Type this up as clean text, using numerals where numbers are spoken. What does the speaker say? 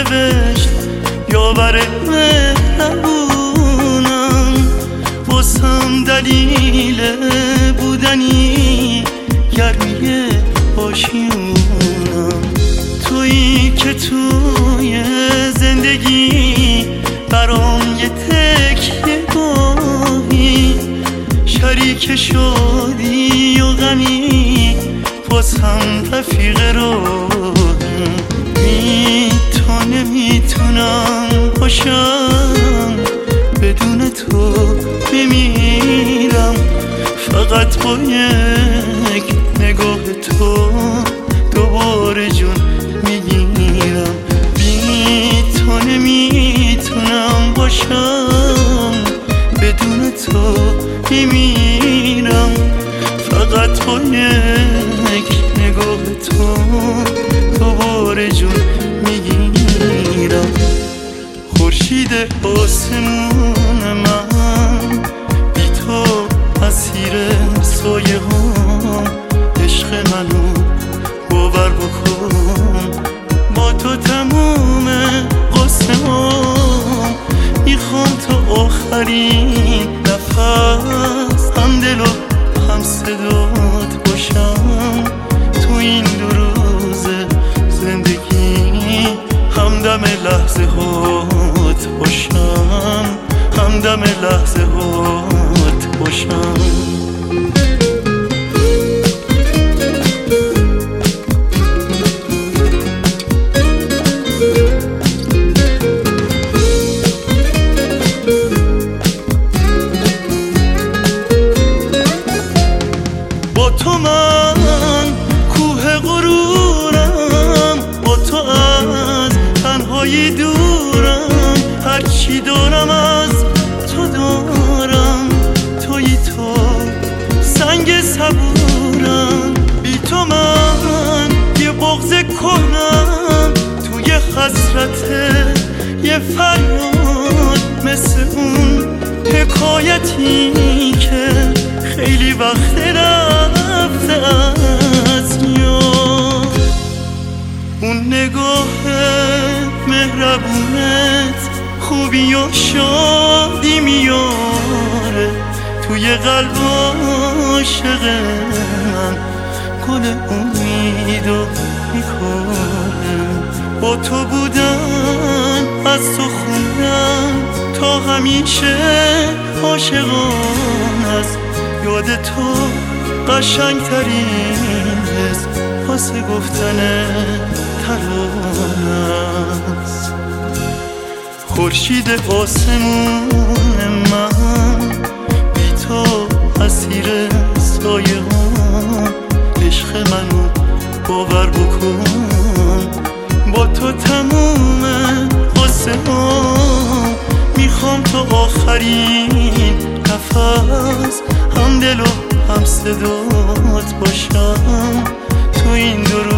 نوشت یاور مهربونم، واسم دلیل بودنی گرمی آشیونم. تویی که توی زندگی برام یه تکیه گاهی، شریک شادی و غمی، واسم رفیق راهی. تا نمیتونم باشم بدون تو بمیرم، فقط با یک نگاه تو دوباره جون میگیرم. بی تو نمیتونم باشم بدون تو میمیرم، فقط با یک نگاه تو دوباره جون میگیرم. خورشید آسمون من، بی تو اسیر سایه هم، عشق منو باور بکن. با تو تموم قسمم، میخوام تا آخرین نفس هم دل و هم صدات باشم. تو این دو روز زندگی همدم لحظه هات باشم، همدم لحظه هات باشم. با تو من کوه غرورم، با تو از تنهایی دورم، هرچی دارم از تو دارم. تویی تو سنگ صبورم، بی تو من یه بغض کنم. توی حسرت یه فریاد، مثل اون حکایتی که خیلی وقت رفته از یاد. اون نگاه مهربونت خوبی و شادی میاره، توی قلب عاشق من گل امیدو میکنه. با تو بودن از تو خوندم تا همیشه عاشقان است. یاد تو قشنگترین حس واسه گفتن ترانه است. خورشید آسمون من، بی تو اسیر سایه هم، عشق منو باور بکن. با تو تموم قصه ها، میخوام تا آخرین نفس هم دل و هم صدات باشم. تو این دو